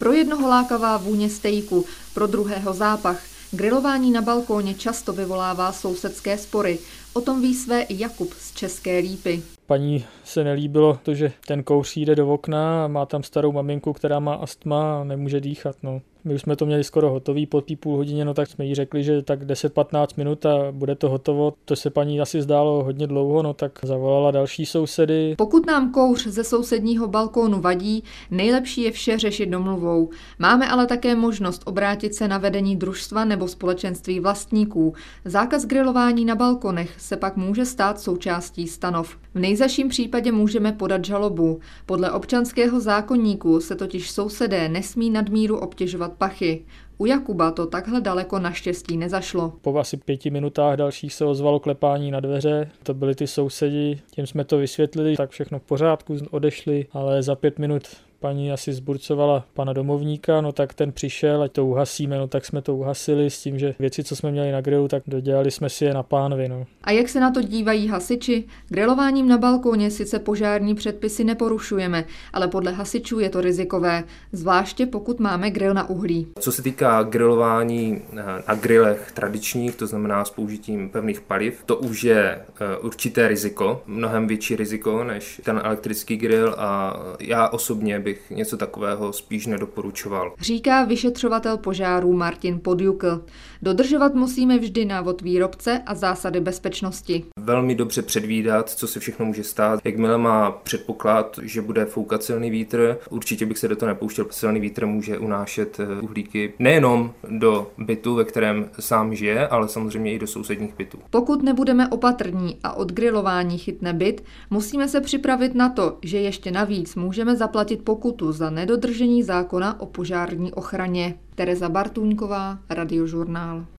Pro jednoho lákavá vůně stejku, pro druhého zápach. Grilování na balkóně často vyvolává sousedské spory. O tom ví své i Jakub z České Lípy. Paní se nelíbilo to, že ten kouř jde do okna a má tam starou maminku, která má astma a nemůže dýchat. No. My už jsme to měli skoro hotový po té půl hodině, no tak jsme jí řekli, že tak 10-15 minut a bude to hotovo. To se paní asi zdálo hodně dlouho, no tak zavolala další sousedy. Pokud nám kouř ze sousedního balkónu vadí, nejlepší je vše řešit domluvou. Máme ale také možnost obrátit se na vedení družstva nebo společenství vlastníků. Zákaz grilování na balkonech se pak může stát součástí stanov. V nejzazším případě můžeme podat žalobu. Podle občanského zákoníku se totiž sousedé nesmí nadmíru obtěžovat pachy. U Jakuba to takhle daleko naštěstí nezašlo. Po asi 5 minutách dalších se ozvalo klepání na dveře. To byli ty sousedi, tím jsme to vysvětlili, tak všechno v pořádku, odešli, ale za 5 minut paní asi zburcovala pana domovníka, no tak ten přišel, ať to uhasíme, no tak jsme to uhasili s tím, že věci, co jsme měli na grilu, tak dodělali jsme si je na pánvi, no. A jak se na to dívají hasiči? Grilováním na balkóně sice požární předpisy neporušujeme, ale podle hasičů je to rizikové, zvláště pokud máme grill na uhlí. Co se týká grilování na grilech tradičních, to znamená s použitím pevných paliv, to už je určité riziko, mnohem větší riziko než ten elektrický grill a já osobně bych něco takového spíš nedoporučoval. Říká vyšetřovatel požárů Martin Podjukl. Dodržovat musíme vždy návod výrobce a zásady bezpečnosti. Velmi dobře předvídat, co se všechno může stát. Jakmile má předpoklad, že bude foukat silný vítr, určitě bych se do toho nepouštěl. Silný vítr může unášet uhlíky nejenom do bytu, ve kterém sám žije, ale samozřejmě i do sousedních bytů. Pokud nebudeme opatrní a od grilování chytne byt, musíme se připravit na to, že ještě navíc můžeme zaplatit pokutu za nedodržení zákona o požární ochraně. Tereza Bartůňková, Radiožurnál.